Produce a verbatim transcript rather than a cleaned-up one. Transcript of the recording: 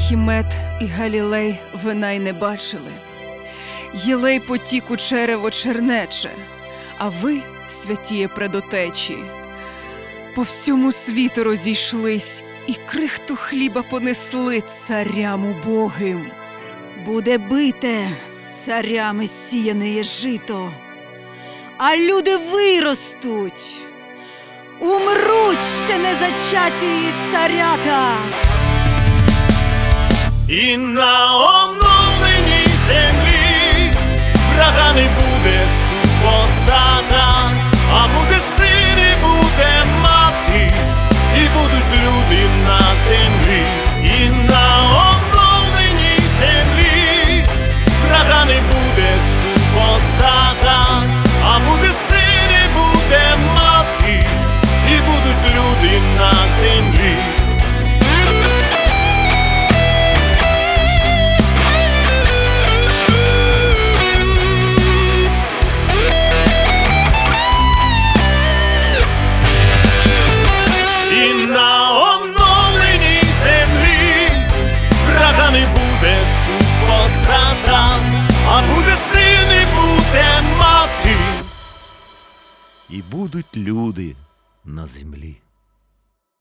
Архімед і Галілей вина й не бачили. Єлей потік у черево чернече, а ви, святіє предотечі, по всьому світу розійшлись і крихту хліба понесли царям убогим. Буде бите царями сіяне жито, а люди виростуть, умруть ще не зачаті царята. І на оновленій землі врага не буде супостата, а буде син і буде мати, і будуть люди на землі. І на оновленій землі врага не буде супостата, а буде син і буде мати, і будуть люди на землі. А буде син і буде мати, і будуть люди на землі.